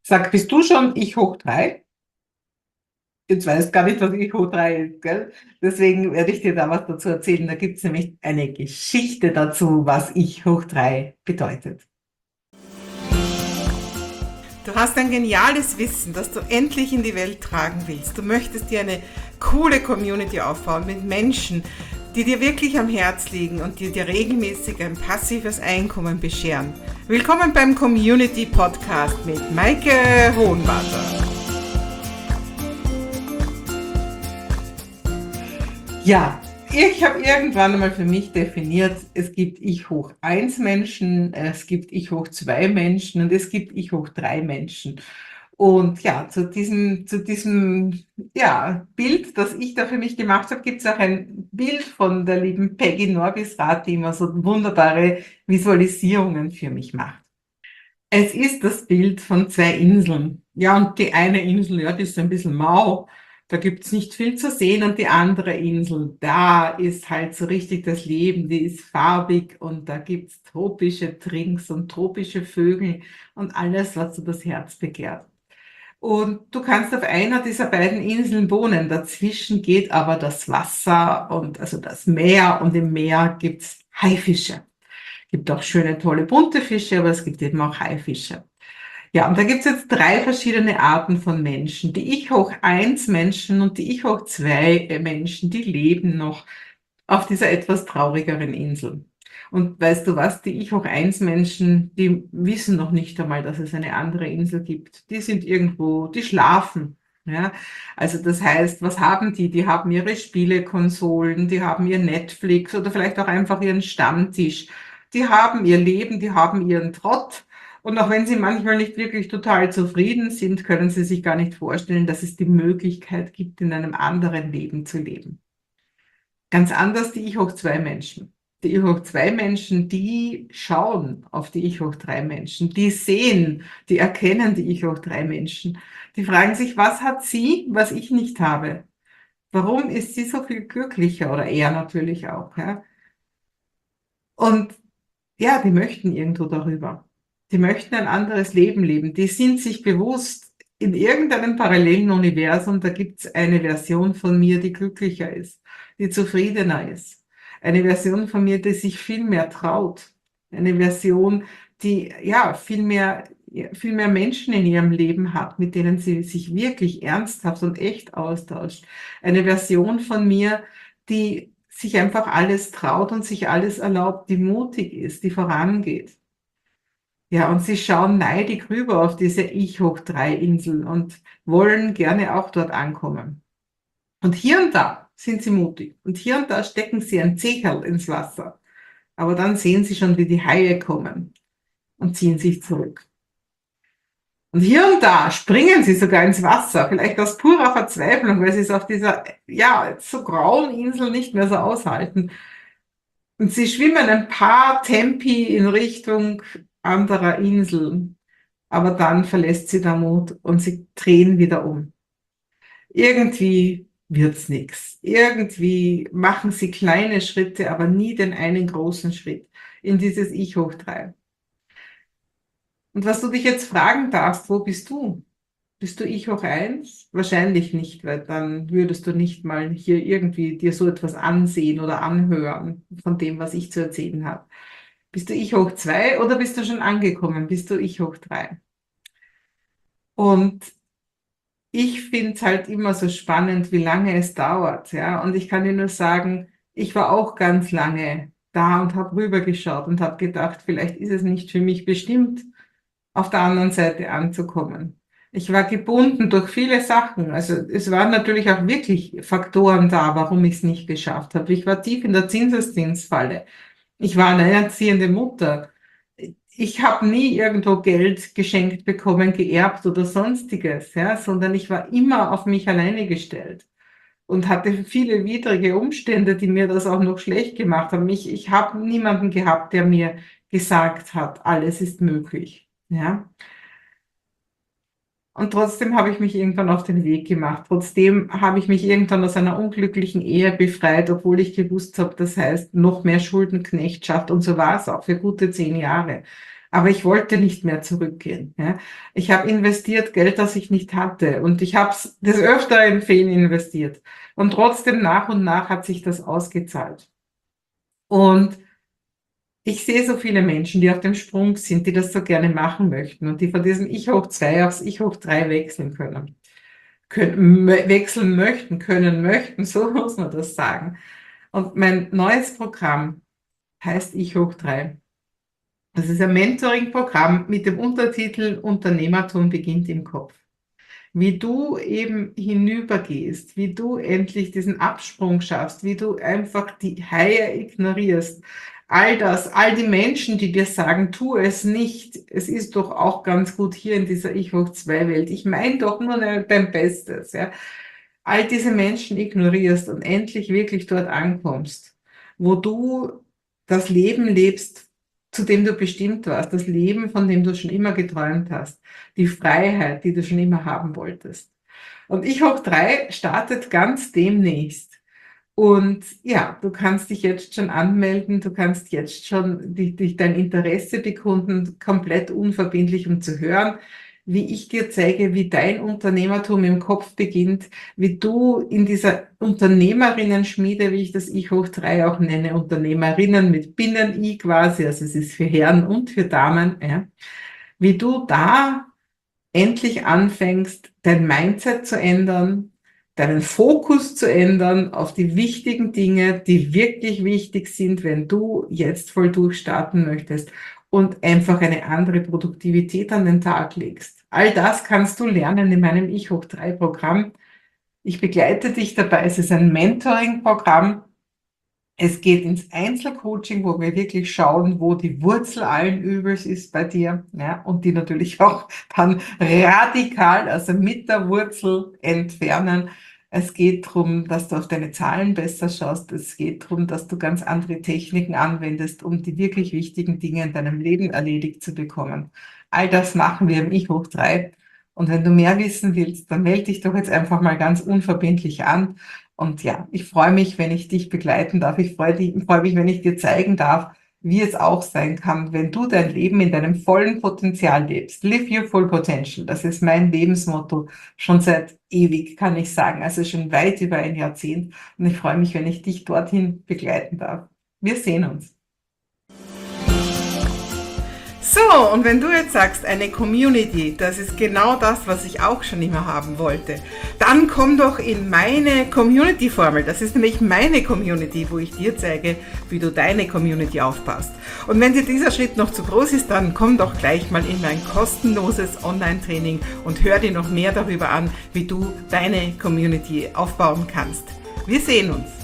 Sag, bist du schon ich hoch 3? Jetzt weißt gar nicht, was ich hoch 3 ist, gell? Deswegen werde ich dir da was dazu erzählen. Da gibt es nämlich eine Geschichte dazu, was ich hoch 3 bedeutet. Du hast ein geniales Wissen, das du endlich in die Welt tragen willst. Du möchtest dir eine coole Community aufbauen mit Menschen, die dir wirklich am Herz liegen und die dir regelmäßig ein passives Einkommen bescheren. Willkommen beim Community Podcast mit Maike Hohenwarter. Ja, ich habe irgendwann einmal für mich definiert, es gibt ich hoch 1 Menschen, es gibt ich hoch 2 Menschen und es gibt ich hoch 3 Menschen. Und ja, zu diesem ja, Bild, das ich da für mich gemacht habe, gibt es auch ein Bild von der lieben Peggy Norbisrath, die immer so wunderbare Visualisierungen für mich macht. Es ist das Bild von zwei Inseln. Ja, und die eine Insel, ja, die ist ein bisschen mau. Da gibt's nicht viel zu sehen. Und die andere Insel, da ist halt so richtig das Leben. Die ist farbig und da gibt's tropische Drinks und tropische Vögel und alles, was so das Herz begehrt. Und du kannst auf einer dieser beiden Inseln wohnen. Dazwischen geht aber das Wasser und also das Meer, und im Meer gibt's Haifische. Gibt auch schöne, tolle bunte Fische, aber es gibt eben auch Haifische. Ja, und da gibt's jetzt drei verschiedene Arten von Menschen. Die Ich hoch 1 Menschen und die Ich hoch 2 Menschen, die leben noch auf dieser etwas traurigeren Insel. Und weißt du was, die Ich hoch 1 Menschen, die wissen noch nicht einmal, dass es eine andere Insel gibt. Die sind irgendwo, die schlafen. Ja, also das heißt, was haben die? Die haben ihre Spielekonsolen, die haben ihr Netflix oder vielleicht auch einfach ihren Stammtisch. Die haben ihr Leben, die haben ihren Trott. Und auch wenn sie manchmal nicht wirklich total zufrieden sind, können sie sich gar nicht vorstellen, dass es die Möglichkeit gibt, in einem anderen Leben zu leben. Ganz anders die Ich hoch 2 Menschen. Die Ich hoch 2 Menschen, die schauen auf die Ich hoch 3 Menschen, die sehen, die erkennen die Ich hoch 3 Menschen. Die fragen sich, was hat sie, was ich nicht habe? Warum ist sie so viel glücklicher, oder er natürlich auch, ja? Und ja, die möchten irgendwo darüber. Die möchten ein anderes Leben leben. Die sind sich bewusst, in irgendeinem parallelen Universum, da gibt es eine Version von mir, die glücklicher ist, die zufriedener ist. Eine Version von mir, die sich viel mehr traut. Eine Version, die ja viel mehr Menschen in ihrem Leben hat, mit denen sie sich wirklich ernsthaft und echt austauscht. Eine Version von mir, die sich einfach alles traut und sich alles erlaubt, die mutig ist, die vorangeht. Ja, und sie schauen neidig rüber auf diese Ich hoch 3 Inseln und wollen gerne auch dort ankommen. Und hier und da sind sie mutig. Und hier und da stecken sie ein Zecherl ins Wasser. Aber dann sehen sie schon, wie die Haie kommen und ziehen sich zurück. Und hier und da springen sie sogar ins Wasser, vielleicht aus purer Verzweiflung, weil sie es auf dieser, ja, so grauen Insel nicht mehr so aushalten. Und sie schwimmen ein paar Tempi in Richtung anderer Inseln, aber dann verlässt sie der Mut und sie drehen wieder um. Irgendwie wird's nix. Irgendwie machen sie kleine Schritte, aber nie den einen großen Schritt in dieses Ich hoch 3. Und was du dich jetzt fragen darfst, wo bist du? Bist du Ich hoch 1? Wahrscheinlich nicht, weil dann würdest du nicht mal hier irgendwie dir so etwas ansehen oder anhören von dem, was ich zu erzählen habe. Bist du Ich hoch 2 oder bist du schon angekommen? Bist du Ich hoch 3? Und ich finde es halt immer so spannend, wie lange es dauert, ja. Und ich kann dir nur sagen, ich war auch ganz lange da und habe rübergeschaut und habe gedacht, vielleicht ist es nicht für mich bestimmt, auf der anderen Seite anzukommen. Ich war gebunden durch viele Sachen. Also es waren natürlich auch wirklich Faktoren da, warum ich es nicht geschafft habe. Ich war tief in der Zinseszinsfalle. Ich war eine erziehende Mutter. Ich habe nie irgendwo Geld geschenkt bekommen, geerbt oder sonstiges, ja, sondern ich war immer auf mich alleine gestellt und hatte viele widrige Umstände, die mir das auch noch schlecht gemacht haben. Ich habe niemanden gehabt, der mir gesagt hat, alles ist möglich, ja. Und trotzdem habe ich mich irgendwann auf den Weg gemacht. Trotzdem habe ich mich irgendwann aus einer unglücklichen Ehe befreit, obwohl ich gewusst habe, das heißt noch mehr Schuldenknechtschaft. Und so war es auch für gute 10 Jahre. Aber ich wollte nicht mehr zurückgehen. Ja. Ich habe investiert Geld, das ich nicht hatte. Und ich habe es des Öfteren fehl investiert. Und trotzdem nach und nach hat sich das ausgezahlt. Und ich sehe so viele Menschen, die auf dem Sprung sind, die das so gerne machen möchten und die von diesem Ich hoch 2 aufs Ich hoch 3 wechseln wechseln möchten, können möchten, so muss man das sagen. Und mein neues Programm heißt Ich hoch 3. Das ist ein Mentoring-Programm mit dem Untertitel Unternehmertum beginnt im Kopf. Wie du eben hinübergehst, wie du endlich diesen Absprung schaffst, wie du einfach die Haie ignorierst. All das, all die Menschen, die dir sagen, tu es nicht. Es ist doch auch ganz gut hier in dieser Ich hoch 2 Welt. Ich meine doch nur dein Bestes, ja. All diese Menschen ignorierst und endlich wirklich dort ankommst, wo du das Leben lebst, zu dem du bestimmt warst, das Leben, von dem du schon immer geträumt hast, die Freiheit, die du schon immer haben wolltest. Und Ich hoch 3 startet ganz demnächst. Und ja, du kannst dich jetzt schon anmelden, du kannst jetzt schon dein Interesse bekunden, komplett unverbindlich, um zu hören, wie ich dir zeige, wie dein Unternehmertum im Kopf beginnt, wie du in dieser Unternehmerinnen-Schmiede, wie ich das Ich hoch 3 auch nenne, Unternehmerinnen mit Binnen-I quasi, also es ist für Herren und für Damen, ja, wie du da endlich anfängst, dein Mindset zu ändern, deinen Fokus zu ändern auf die wichtigen Dinge, die wirklich wichtig sind, wenn du jetzt voll durchstarten möchtest und einfach eine andere Produktivität an den Tag legst. All das kannst du lernen in meinem Ich hoch 3 Programm. Ich begleite dich dabei. Es ist ein Mentoring-Programm. Es geht ins Einzelcoaching, wo wir wirklich schauen, wo die Wurzel allen Übels ist bei dir, ja, und die natürlich auch dann radikal, also mit der Wurzel entfernen. Es geht darum, dass du auf deine Zahlen besser schaust. Es geht darum, dass du ganz andere Techniken anwendest, um die wirklich wichtigen Dinge in deinem Leben erledigt zu bekommen. All das machen wir im Ich hoch 3. Und wenn du mehr wissen willst, dann melde dich doch jetzt einfach mal ganz unverbindlich an. Und ja, ich freue mich, wenn ich dich begleiten darf. Ich freue mich, wenn ich dir zeigen darf, wie es auch sein kann, wenn du dein Leben in deinem vollen Potenzial lebst. Live your full potential. Das ist mein Lebensmotto schon seit ewig, kann ich sagen. Also schon weit über ein Jahrzehnt. Und ich freue mich, wenn ich dich dorthin begleiten darf. Wir sehen uns. So, und wenn du jetzt sagst, eine Community, das ist genau das, was ich auch schon immer haben wollte, dann komm doch in meine Community-Formel. Das ist nämlich meine Community, wo ich dir zeige, wie du deine Community aufbaust. Und wenn dir dieser Schritt noch zu groß ist, dann komm doch gleich mal in mein kostenloses Online-Training und hör dir noch mehr darüber an, wie du deine Community aufbauen kannst. Wir sehen uns.